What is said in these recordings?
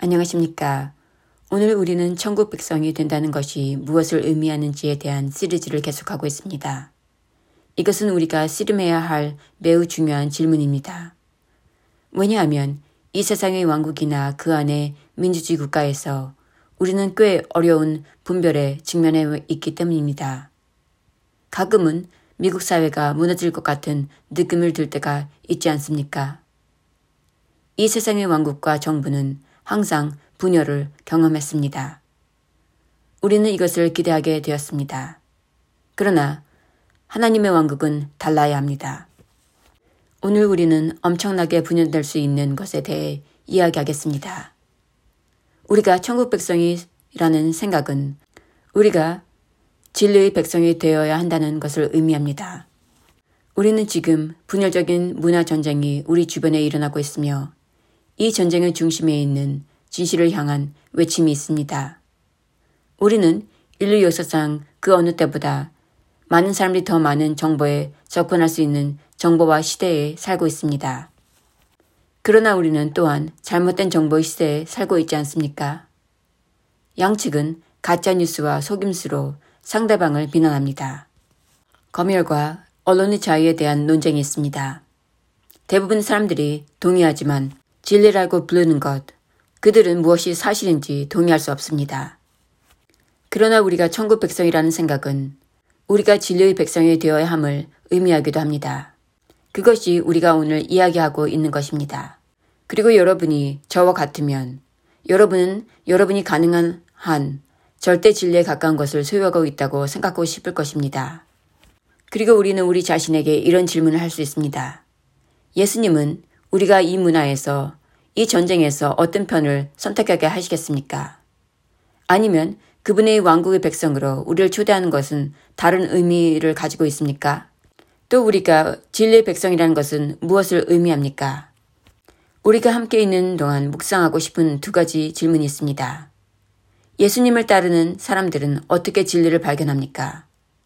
안녕하십니까. 오늘 우리는 천국 백성이 된다는 것이 무엇을 의미하는지에 대한 시리즈를 계속하고 있습니다. 이것은 우리가 씨름해야 할 매우 중요한 질문입니다. 왜냐하면 이 세상의 왕국이나 그 안의 민주주의 국가에서 우리는 꽤 어려운 분별에 직면해 있기 때문입니다. 가끔은 미국 사회가 무너질 것 같은 느낌을 들 때가 있지 않습니까? 이 세상의 왕국과 정부는 항상 분열을 경험했습니다. 우리는 이것을 기대하게 되었습니다. 그러나 하나님의 왕국은 달라야 합니다. 오늘 우리는 엄청나게 분열될 수 있는 것에 대해 이야기하겠습니다. 우리가 천국 백성이라는 생각은 우리가 진리의 백성이 되어야 한다는 것을 의미합니다. 우리는 지금 분열적인 문화 전쟁이 우리 주변에 일어나고 있으며 이 전쟁의 중심에 있는 진실을 향한 외침이 있습니다. 우리는 인류 역사상 그 어느 때보다 많은 사람들이 더 많은 정보에 접근할 수 있는 정보화 시대에 살고 있습니다. 그러나 우리는 또한 잘못된 정보의 시대에 살고 있지 않습니까? 양측은 가짜뉴스와 속임수로 상대방을 비난합니다. 검열과 언론의 자유에 대한 논쟁이 있습니다. 대부분 사람들이 동의하지만 진리라고 부르는 것, 그들은 무엇이 사실인지 동의할 수 없습니다. 그러나 우리가 천국 백성이라는 생각은 우리가 진리의 백성이 되어야 함을 의미하기도 합니다. 그것이 우리가 오늘 이야기하고 있는 것입니다. 그리고 여러분이 저와 같으면 여러분은 여러분이 가능한 한 절대 진리에 가까운 것을 소유하고 있다고 생각하고 싶을 것입니다. 그리고 우리는 우리 자신에게 이런 질문을 할 수 있습니다. 예수님은 우리가 이 문화에서 이 전쟁에서 어떤 편을 선택하게 하시겠습니까? 아니면 그분의 왕국의 백성으로 우리를 초대하는 것은 다른 의미를 가지고 있습니까? 또 우리가 진리의 백성이라는 것은 무엇을 의미합니까? 우리가 함께 있는 동안 묵상하고 싶은 두 가지 질문이 있습니다. 예수님을 따르는 사람들은 어떻게 진리를 발견합니까?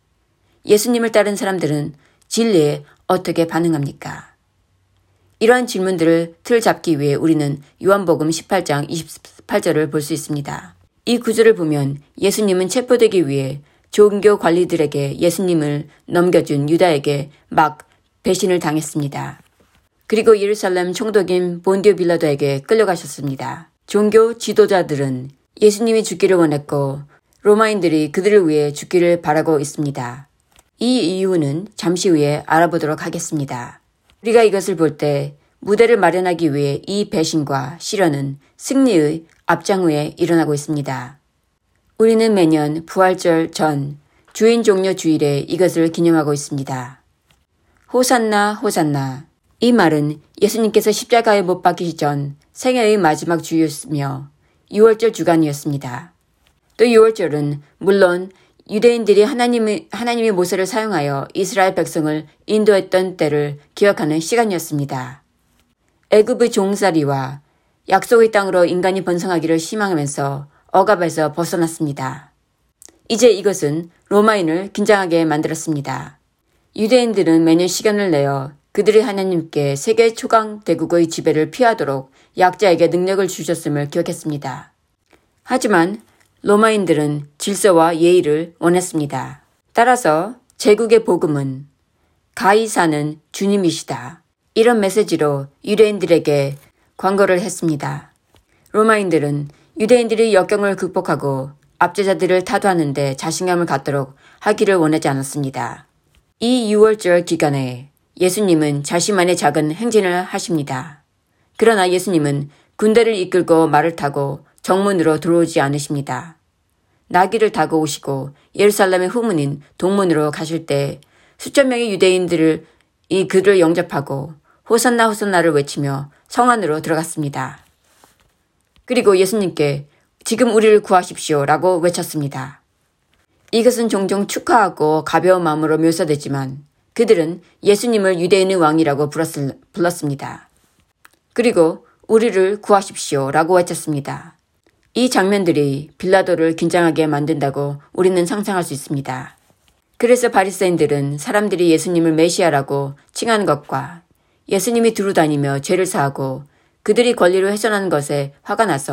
예수님을 따르는 사람들은 진리에 어떻게 반응합니까? 이러한 질문들을 틀 잡기 위해 우리는 요한복음 18장 28절을 볼 수 있습니다. 이 구절을 보면 예수님은 체포되기 위해 종교 관리들에게 예수님을 넘겨준 유다에게 막 배신을 당했습니다. 그리고 예루살렘 총독인 본디오 빌라도에게 끌려가셨습니다. 종교 지도자들은 예수님이 죽기를 원했고 로마인들이 그들을 위해 죽기를 바라고 있습니다. 이 이유는 잠시 후에 알아보도록 하겠습니다. 우리가 이것을 볼 때 무대를 마련하기 위해 이 배신과 시련은 승리의 앞장후에 일어나고 있습니다. 우리는 매년 부활절 전 주인 종려 주일에 이것을 기념하고 있습니다. 호산나 호산나. 이 말은 예수님께서 십자가에 못 박히기 전 생애의 마지막 주였으며 6월절 주간이었습니다. 또 6월절은 물론 유대인들이 하나님의 모세를 사용하여 이스라엘 백성을 인도했던 때를 기억하는 시간이었습니다. 애굽의 종살이와 약속의 땅으로 인간이 번성하기를 희망하면서 억압에서 벗어났습니다. 이제 이것은 로마인을 긴장하게 만들었습니다. 유대인들은 매년 시간을 내어 그들의 하나님께 세계 초강 대국의 지배를 피하도록 약자에게 능력을 주셨음을 기억했습니다. 하지만 로마인들은 질서와 예의를 원했습니다. 따라서 제국의 복음은 가이사는 주님이시다. 이런 메시지로 유대인들에게 광고를 했습니다. 로마인들은 유대인들이 역경을 극복하고 압제자들을 타도하는 데 자신감을 갖도록 하기를 원하지 않았습니다. 이 6월절 기간에 예수님은 자신만의 작은 행진을 하십니다. 그러나 예수님은 군대를 이끌고 말을 타고 정문으로 들어오지 않으십니다. 나귀를 타고 오시고 예루살렘의 후문인 동문으로 가실 때 수천 명의 유대인들을 그를 영접하고 호산나 호산나를 외치며 성 안으로 들어갔습니다. 그리고 예수님께 지금 우리를 구하십시오 라고 외쳤습니다. 이것은 종종 축하하고 가벼운 마음으로 묘사되지만 그들은 예수님을 유대인의 왕이라고 불렀습니다. 그리고 우리를 구하십시오 라고 외쳤습니다. 이 장면들이 빌라도를 긴장하게 만든다고 우리는 상상할 수 있습니다. 그래서 바리새인들은 사람들이 예수님을 메시아라고 칭하는 것과 예수님이 두루다니며 죄를 사하고 그들이 권리를 훼손하는 것에 화가 나서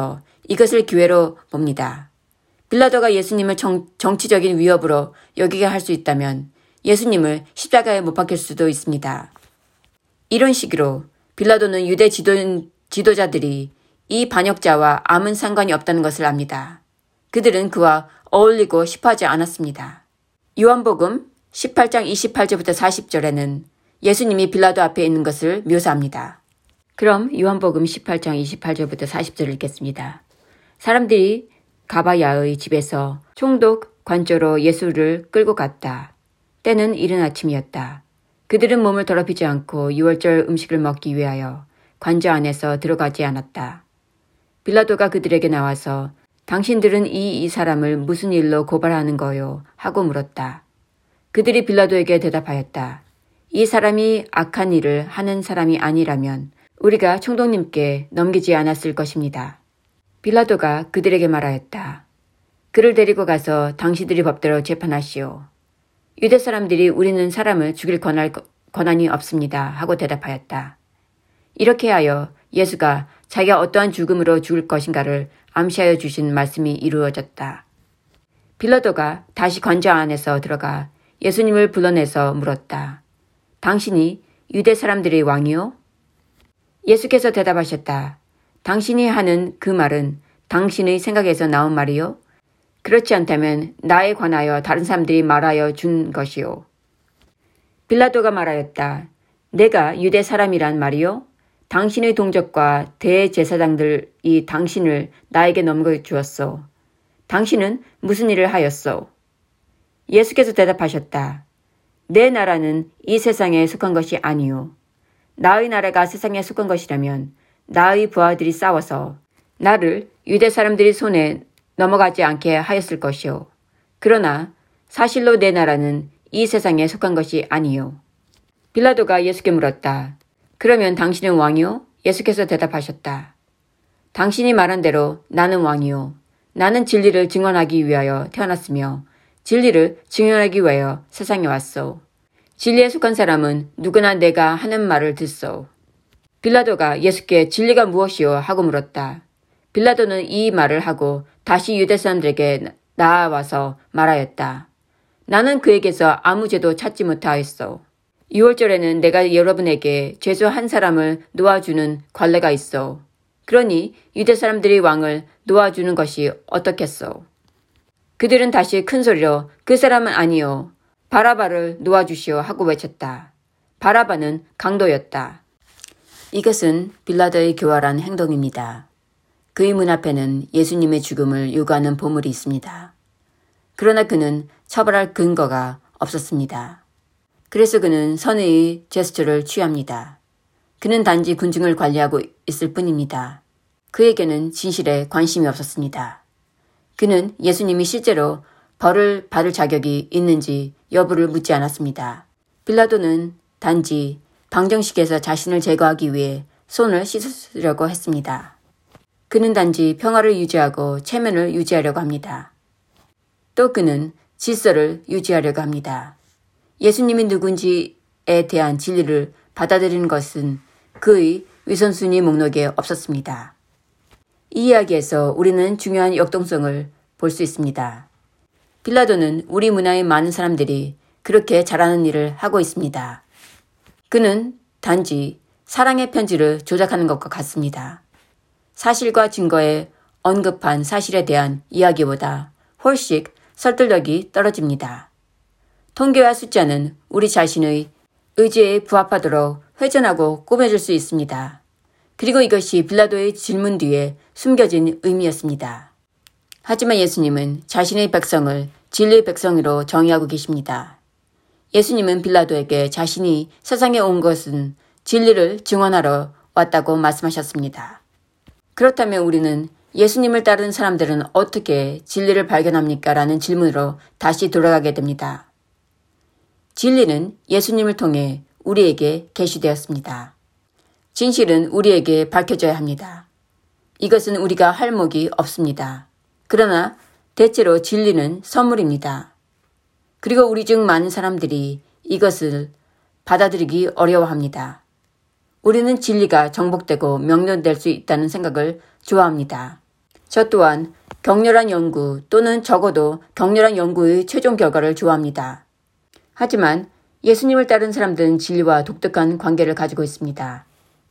이것을 기회로 봅니다. 빌라도가 예수님을 정치적인 위협으로 여기게 할 수 있다면 예수님을 십자가에 못 박힐 수도 있습니다. 이런 식으로 빌라도는 유대 지도자들이 이 반역자와 아무 상관이 없다는 것을 압니다. 그들은 그와 어울리고 싶어하지 않았습니다. 요한복음 18장 28절부터 40절에는 예수님이 빌라도 앞에 있는 것을 묘사합니다. 그럼 요한복음 18장 28절부터 40절을 읽겠습니다. 사람들이 가바야의 집에서 총독 관저로 예수를 끌고 갔다. 때는 이른 아침이었다. 그들은 몸을 더럽히지 않고 유월절 음식을 먹기 위하여 관저 안에서 들어가지 않았다. 빌라도가 그들에게 나와서 당신들은 이 사람을 무슨 일로 고발하는 거요? 하고 물었다. 그들이 빌라도에게 대답하였다. 이 사람이 악한 일을 하는 사람이 아니라면 우리가 총독님께 넘기지 않았을 것입니다. 빌라도가 그들에게 말하였다. 그를 데리고 가서 당신들이 법대로 재판하시오. 유대 사람들이 우리는 사람을 죽일 권한이 없습니다. 하고 대답하였다. 이렇게 하여 예수가 자기가 어떠한 죽음으로 죽을 것인가를 암시하여 주신 말씀이 이루어졌다. 빌라도가 다시 관저 안에서 들어가 예수님을 불러내서 물었다. 당신이 유대 사람들의 왕이요? 예수께서 대답하셨다. 당신이 하는 그 말은 당신의 생각에서 나온 말이요? 그렇지 않다면 나에 관하여 다른 사람들이 말하여 준 것이요. 빌라도가 말하였다. 내가 유대 사람이란 말이요? 당신의 동족과 대제사장들이 당신을 나에게 넘겨주었소. 당신은 무슨 일을 하였소? 예수께서 대답하셨다. 내 나라는 이 세상에 속한 것이 아니요. 나의 나라가 세상에 속한 것이라면 나의 부하들이 싸워서 나를 유대 사람들이 손에 넘어가지 않게 하였을 것이요. 그러나 사실로 내 나라는 이 세상에 속한 것이 아니요. 빌라도가 예수께 물었다. 그러면 당신은 왕이요? 예수께서 대답하셨다. 당신이 말한 대로 나는 왕이요. 나는 진리를 증언하기 위하여 태어났으며 진리를 증언하기 위하여 세상에 왔소. 진리에 속한 사람은 누구나 내가 하는 말을 듣소. 빌라도가 예수께 진리가 무엇이요? 하고 물었다. 빌라도는 이 말을 하고 다시 유대 사람들에게 나아와서 말하였다. 나는 그에게서 아무 죄도 찾지 못하였소. 6월절에는 내가 여러분에게 죄수 한 사람을 놓아주는 관례가 있어. 그러니 유대 사람들이 왕을 놓아주는 것이 어떻겠소? 그들은 다시 큰 소리로 그 사람은 아니요. 바라바를 놓아주시오 하고 외쳤다. 바라바는 강도였다. 이것은 빌라도의 교활한 행동입니다. 그의 문 앞에는 예수님의 죽음을 요구하는 보물이 있습니다. 그러나 그는 처벌할 근거가 없었습니다. 그래서 그는 선의의 제스처를 취합니다. 그는 단지 군중을 관리하고 있을 뿐입니다. 그에게는 진실에 관심이 없었습니다. 그는 예수님이 실제로 벌을 받을 자격이 있는지 여부를 묻지 않았습니다. 빌라도는 단지 방정식에서 자신을 제거하기 위해 손을 씻으려고 했습니다. 그는 단지 평화를 유지하고 체면을 유지하려고 합니다. 또 그는 질서를 유지하려고 합니다. 예수님이 누군지에 대한 진리를 받아들이는 것은 그의 위선순위 목록에 없었습니다. 이 이야기에서 우리는 중요한 역동성을 볼 수 있습니다. 빌라도는 우리 문화의 많은 사람들이 그렇게 잘하는 일을 하고 있습니다. 그는 단지 사랑의 편지를 조작하는 것과 같습니다. 사실과 증거에 언급한 사실에 대한 이야기보다 훨씬 설득력이 떨어집니다. 통계와 숫자는 우리 자신의 의지에 부합하도록 회전하고 꾸며질 수 있습니다. 그리고 이것이 빌라도의 질문 뒤에 숨겨진 의미였습니다. 하지만 예수님은 자신의 백성을 진리의 백성으로 정의하고 계십니다. 예수님은 빌라도에게 자신이 세상에 온 것은 진리를 증언하러 왔다고 말씀하셨습니다. 그렇다면 우리는 예수님을 따르는 사람들은 어떻게 진리를 발견합니까? 라는 질문으로 다시 돌아가게 됩니다. 진리는 예수님을 통해 우리에게 계시되었습니다. 진실은 우리에게 밝혀져야 합니다. 이것은 우리가 할 목이 없습니다. 그러나 대체로 진리는 선물입니다. 그리고 우리 중 많은 사람들이 이것을 받아들이기 어려워합니다. 우리는 진리가 정복되고 명료될 수 있다는 생각을 좋아합니다. 저 또한 격렬한 연구 또는 적어도 격렬한 연구의 최종 결과를 좋아합니다. 하지만 예수님을 따른 사람들은 진리와 독특한 관계를 가지고 있습니다.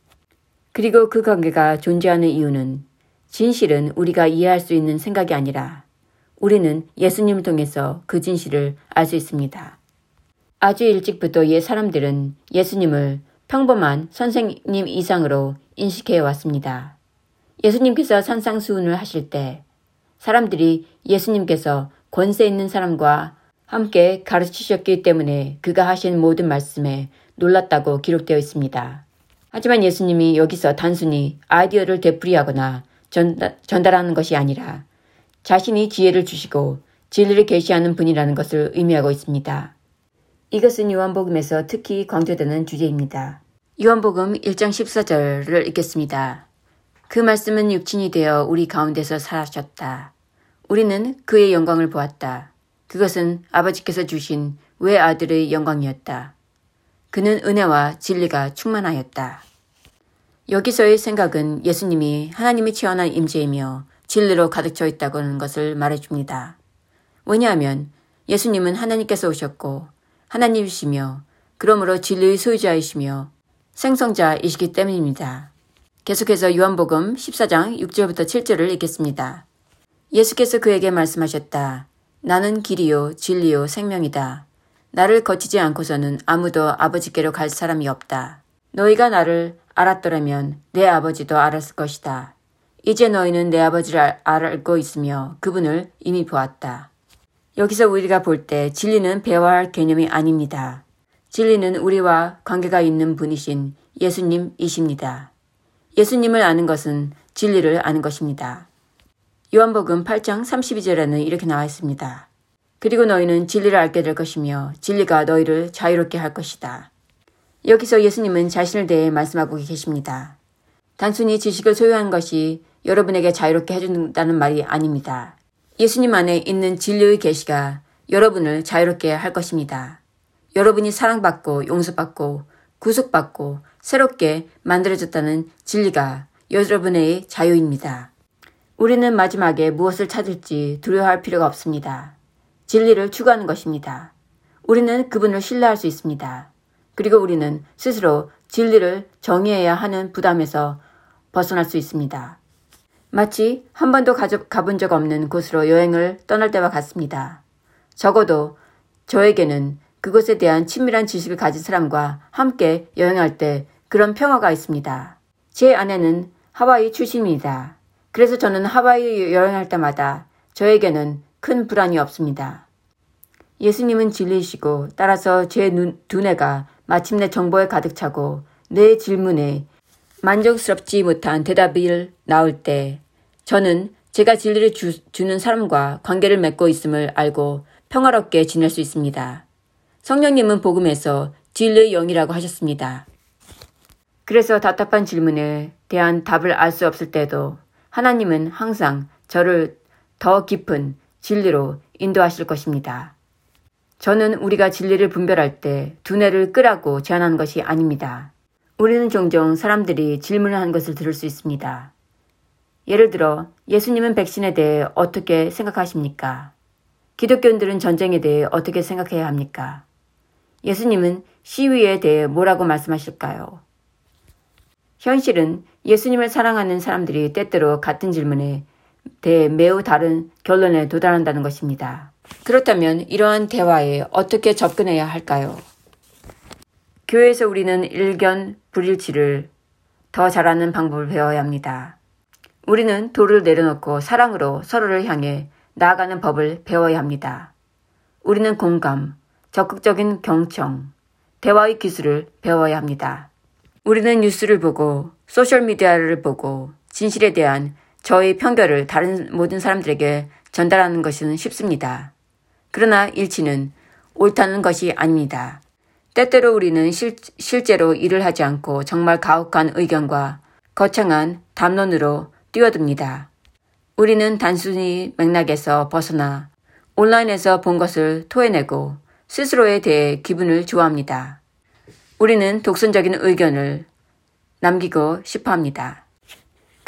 그리고 그 관계가 존재하는 이유는 진실은 우리가 이해할 수 있는 생각이 아니라 우리는 예수님을 통해서 그 진실을 알 수 있습니다. 아주 일찍부터 옛 사람들은 예수님을 평범한 선생님 이상으로 인식해 왔습니다. 예수님께서 산상수훈을 하실 때 사람들이 예수님께서 권세 있는 사람과 함께 가르치셨기 때문에 그가 하신 모든 말씀에 놀랐다고 기록되어 있습니다. 하지만 예수님이 여기서 단순히 아이디어를 되풀이하거나 전달하는 것이 아니라 자신이 지혜를 주시고 진리를 계시하는 분이라는 것을 의미하고 있습니다. 이것은 요한복음에서 특히 강조되는 주제입니다. 요한복음 1장 14절을 읽겠습니다. 그 말씀은 육신이 되어 우리 가운데서 사셨다. 우리는 그의 영광을 보았다. 그것은 아버지께서 주신 외아들의 영광이었다. 그는 은혜와 진리가 충만하였다. 여기서의 생각은 예수님이 하나님의 치열한 임재이며 진리로 가득 차 있다는 것을 말해줍니다. 왜냐하면 예수님은 하나님께서 오셨고 하나님이시며 그러므로 진리의 소유자이시며 생성자이시기 때문입니다. 계속해서 요한복음 14장 6절부터 7절을 읽겠습니다. 예수께서 그에게 말씀하셨다. 나는 길이요 진리요 생명이다. 나를 거치지 않고서는 아무도 아버지께로 갈 사람이 없다. 너희가 나를 알았더라면 내 아버지도 알았을 것이다. 이제 너희는 내 아버지를 알고 있으며 그분을 이미 보았다. 여기서 우리가 볼 때 진리는 배워할 개념이 아닙니다. 진리는 우리와 관계가 있는 분이신 예수님이십니다. 예수님을 아는 것은 진리를 아는 것입니다. 요한복음 8장 32절에는 이렇게 나와 있습니다. 그리고 너희는 진리를 알게 될 것이며 진리가 너희를 자유롭게 할 것이다. 여기서 예수님은 자신을 대해 말씀하고 계십니다. 단순히 지식을 소유하는 것이 여러분에게 자유롭게 해준다는 말이 아닙니다. 예수님 안에 있는 진리의 계시가 여러분을 자유롭게 할 것입니다. 여러분이 사랑받고 용서받고 구속받고 새롭게 만들어졌다는 진리가 여러분의 자유입니다. 우리는 마지막에 무엇을 찾을지 두려워할 필요가 없습니다. 진리를 추구하는 것입니다. 우리는 그분을 신뢰할 수 있습니다. 그리고 우리는 스스로 진리를 정의해야 하는 부담에서 벗어날 수 있습니다. 마치 한 번도 가본 적 없는 곳으로 여행을 떠날 때와 같습니다. 적어도 저에게는 그곳에 대한 친밀한 지식을 가진 사람과 함께 여행할 때 그런 평화가 있습니다. 제 아내는 하와이 출신입니다. 그래서 저는 하와이 여행할 때마다 저에게는 큰 불안이 없습니다. 예수님은 진리이시고 따라서 제 두뇌가 마침내 정보에 가득 차고 내 질문에 만족스럽지 못한 대답이 나올 때 저는 제가 진리를 주는 사람과 관계를 맺고 있음을 알고 평화롭게 지낼 수 있습니다. 성령님은 복음에서 진리의 영이라고 하셨습니다. 그래서 답답한 질문에 대한 답을 알 수 없을 때도 하나님은 항상 저를 더 깊은 진리로 인도하실 것입니다. 저는 우리가 진리를 분별할 때 두뇌를 끄라고 제안하는 것이 아닙니다. 우리는 종종 사람들이 질문을 하는 것을 들을 수 있습니다. 예를 들어 예수님은 백신에 대해 어떻게 생각하십니까? 기독교인들은 전쟁에 대해 어떻게 생각해야 합니까? 예수님은 시위에 대해 뭐라고 말씀하실까요? 현실은 예수님을 사랑하는 사람들이 때때로 같은 질문에 대해 매우 다른 결론에 도달한다는 것입니다. 그렇다면 이러한 대화에 어떻게 접근해야 할까요? 교회에서 우리는 일견 불일치를 더 잘하는 방법을 배워야 합니다. 우리는 도를 내려놓고 사랑으로 서로를 향해 나아가는 법을 배워야 합니다. 우리는 공감, 적극적인 경청, 대화의 기술을 배워야 합니다. 우리는 뉴스를 보고 소셜미디어를 보고 진실에 대한 저의 편견을 다른 모든 사람들에게 전달하는 것은 쉽습니다. 그러나 일치는 옳다는 것이 아닙니다. 때때로 우리는 실제로 일을 하지 않고 정말 가혹한 의견과 거창한 담론으로 뛰어듭니다. 우리는 단순히 맥락에서 벗어나 온라인에서 본 것을 토해내고 스스로에 대해 기분을 좋아합니다. 우리는 독선적인 의견을 남기고 싶어 합니다.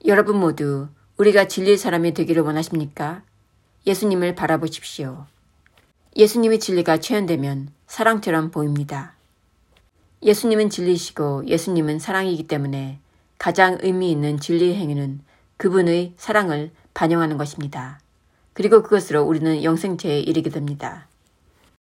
여러분 모두 우리가 진리의 사람이 되기를 원하십니까? 예수님을 바라보십시오. 예수님의 진리가 체현되면 사랑처럼 보입니다. 예수님은 진리이시고 예수님은 사랑이기 때문에 가장 의미 있는 진리의 행위는 그분의 사랑을 반영하는 것입니다. 그리고 그것으로 우리는 영생체에 이르게 됩니다.